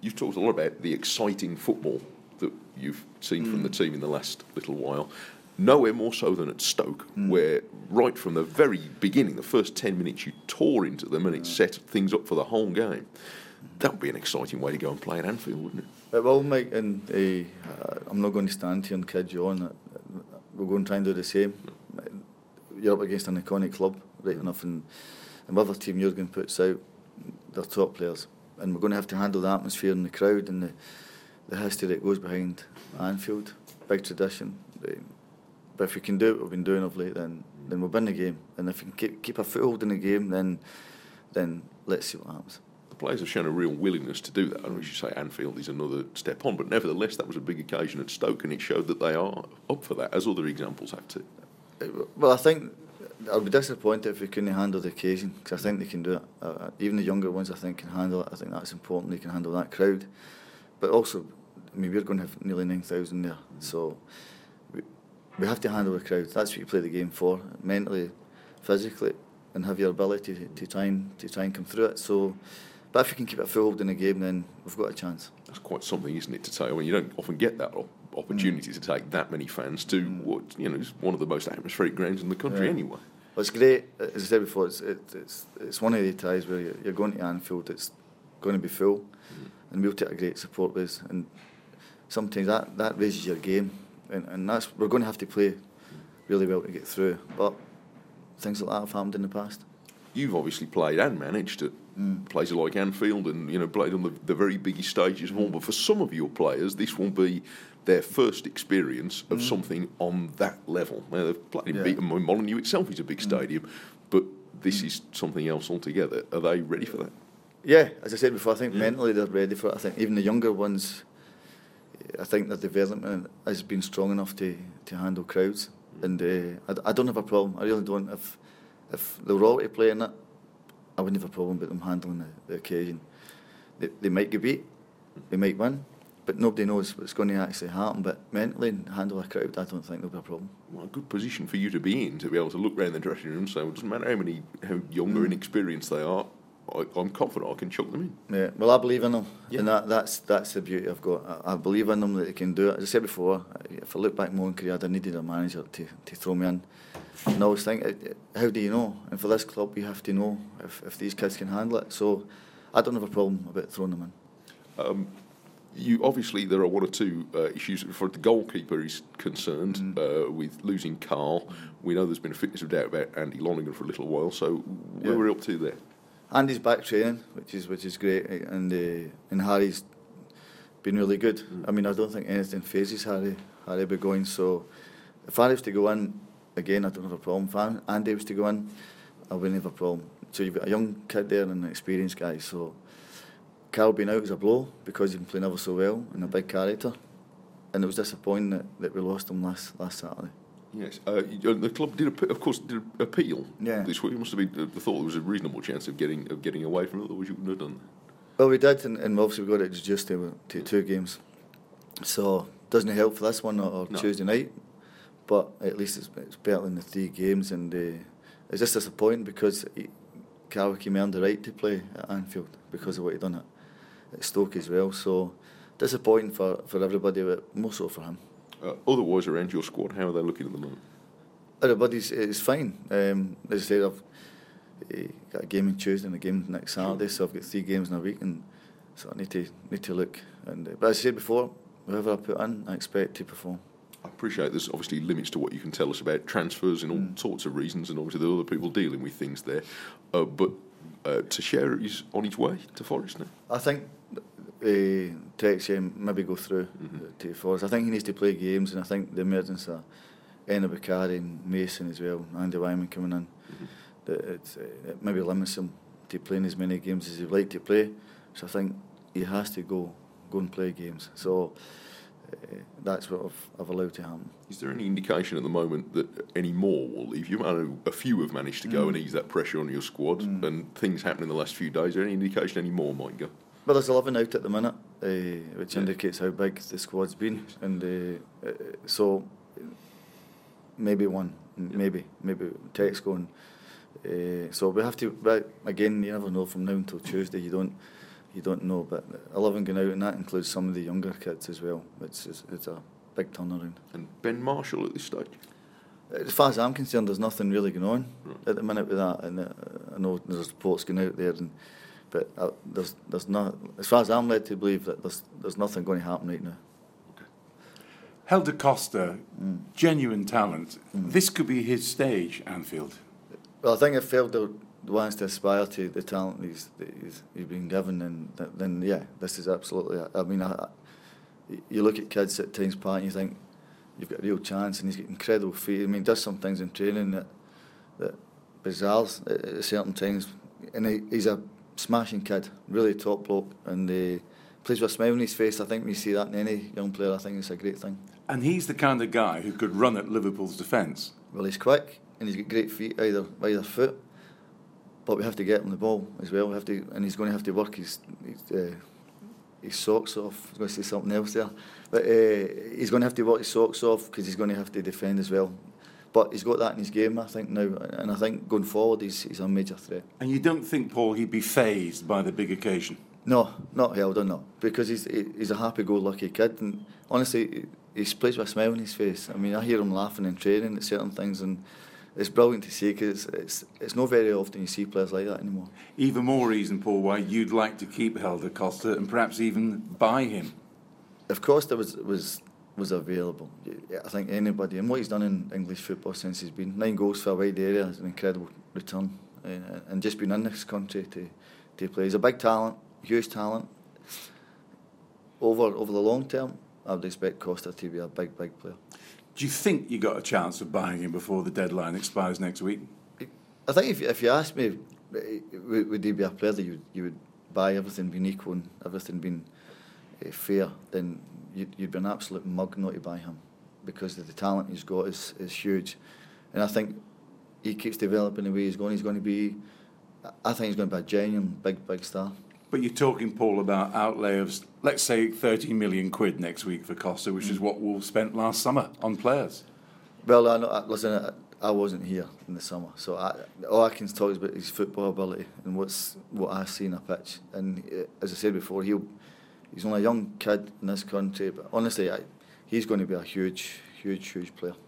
you've talked a lot about the exciting football that you've seen from the team in the last little while. Nowhere more so than at Stoke, where right from the very beginning, the first 10 minutes, you tore into them and it set things up for the whole game. That would be an exciting way to go and play at Anfield, wouldn't it? It will, Mike, and I'm not going to stand here and kid you on. We're going to try and do the same. You're up against an iconic club, right enough, and whatever team Jurgen puts out, they're top players. And we're going to have to handle the atmosphere and the crowd and the history that goes behind Anfield. Big tradition. But if we can do what we've been doing of late, then we'll win the game. And if we can keep a foothold in the game, then let's see what happens. The players have shown a real willingness to do that. I know, as you say, Anfield is another step on, but nevertheless, that was a big occasion at Stoke, and it showed that they are up for that, as other examples have too. Well, I think I'll be disappointed if we couldn't handle the occasion, because I think they can do it. Even the younger ones, I think, can handle it. I think that's important. They can handle that crowd. But also, I mean, we're going to have nearly 9,000 there, so we have to handle the crowd. That's what you play the game for, mentally, physically, and have your ability to try and come through it. So, but if you can keep it full in the game, then we've got a chance. That's quite something, isn't it, to take? I mean, you don't often get that opportunity to take that many fans to what is one of the most atmospheric grounds in the country anyway. Well, it's great. As I said before, it's one of the ties where you're going to Anfield. It's going to be full, and we'll take a great support base. And sometimes that raises your game, and that's we're going to have to play really well to get through. But things like that have happened in the past. You've obviously played and managed at places like Anfield, and played on the very biggest stages of all. But for some of your players, this will be their first experience of something on that level. Now, they've played in Molineux itself is a big stadium, but this is something else altogether. Are they ready for that? Yeah, as I said before, I think mentally they're ready for it. I think even the younger ones, I think their development has been strong enough to handle crowds. And I don't have a problem. I really don't. If they were all to play in it, I wouldn't have a problem with them handling the occasion. They might get beat, they might win, but nobody knows what's going to actually happen. But mentally, handle a crowd, I don't think there'll be a problem. Well, a good position for you to be in, to be able to look around the dressing room and say, well, it doesn't matter how young or inexperienced they are, I'm confident I can chuck them in. Yeah, well, I believe in them, and that's the beauty I've got. I believe in them that they can do it. As I said before, if I look back in my own career, I needed a manager to throw me in. And I always think, how do you know? And for this club, you have to know if these kids can handle it. So I don't have a problem about throwing them in. You obviously, there are one or two issues for the goalkeeper is concerned with losing Carl. We know there's been a fitness of doubt about Andy Lonergan for a little while. So where we're up to there? Andy's back training, which is great, and Harry's been really good. I mean, I don't think anything phases Harry be going. So if Harry was to go in again, I don't have a problem. If Andy was to go in, I wouldn't have a problem. So you've got a young kid there and an experienced guy. So Carl being out is a blow because he's been playing ever so well and a big character. And it was disappointing that we lost him last Saturday. Yes, the club did appeal this week. It must have been thought there was a reasonable chance of getting away from it. Otherwise, you wouldn't have done that. Well, we did, and obviously we got it reduced to 2 games. So it doesn't help for this one or Tuesday night, but at least it's better than the 3 games. And it's just disappointing because Carl came earned the right to play at Anfield because of what he done at Stoke as well. So disappointing for everybody, but more so for him. Otherwise, around your squad, how are they looking at the moment? Everybody's is fine. As I said, I've got a game on Tuesday and a game next Saturday, so I've got 3 games in a week, and so I need to look. And but as I said before, whoever I put in, I expect to perform. I appreciate there's obviously limits to what you can tell us about transfers and all sorts of reasons, and obviously there are other people dealing with things there. But Teixeira is on his way to Forest now. I think Teixeira maybe go through to Forest. I think he needs to play games, and I think the emergence of Enna Bakari and Mason as well, Andy Wyman coming in, it maybe limits him to playing as many games as he'd like to play. So I think he has to go and play games. So that's what I've allowed to happen. Is there any indication at the moment that any more will leave you? I know a few have managed to go and ease that pressure on your squad, and things happen in the last few days. Is there any indication any more might go? Well, there's 11 out at the minute, which indicates how big the squad's been, and so maybe one, maybe Tex going. So we have to. But again, you never know from now until Tuesday. You don't. you don't know. But 11 going out, and that includes some of the younger kids as well. It's a big turnaround. And Ben Marshall at this stage? As far as I'm concerned, there's nothing really going on at the minute with that, and I know there's reports going out there, but there's not. As far as I'm led to believe, that there's nothing going to happen right now. Helder Costa, genuine talent. This could be his stage, Anfield. Well, I think if Felder wants to aspire to the talent he's been given, then yeah, this is absolutely. I mean, you look at kids at Tynes Park and you think you've got a real chance, and he's got incredible feet. I mean, he does some things in training that bizarre at certain times, and he's a smashing kid, really top bloke, and plays with a smile on his face. I think when you see that in any young player, I think it's a great thing. And he's the kind of guy who could run at Liverpool's defence. Well, he's quick and he's got great feet either foot, but we have to get him the ball as well. And he's going to have to work his socks off. I was going to say something else there, but he's going to have to work his socks off because he's going to have to defend as well. But he's got that in his game, I think, now, and I think going forward he's a major threat. And you don't think, Paul, he'd be fazed by the big occasion? No, not Helder, no, because he's a happy-go-lucky kid, and honestly, he plays with a smile on his face. I mean, I hear him laughing in training at certain things, and it's brilliant to see, because it's not very often you see players like that anymore. Even more reason, Paul, why you'd like to keep Helder Costa and perhaps even buy him. If Costa was available, I think anybody, and what he's done in English football since he's been 9 goals for a wide area is an incredible return, and just been in this country to play. He's a big talent, huge talent. Over the long term, I would expect Costa to be a big player. Do you think you got a chance of buying him before the deadline expires next week? I think if you asked me, would he be a player that you would buy, everything being equal and everything being fair, then you'd be an absolute mug not to buy him, because the talent he's got is huge, and I think he keeps developing the way he's going. I think he's going to be a genuine big star. But you're talking, Paul, about outlay of, let's say, 30 million quid next week for Costa, which is what Wolves spent last summer on players. Well, listen, I wasn't here in the summer, so all I can talk is about his football ability and what I see on a pitch. And as I said before, he's only a young kid in this country, but honestly, he's going to be a huge player.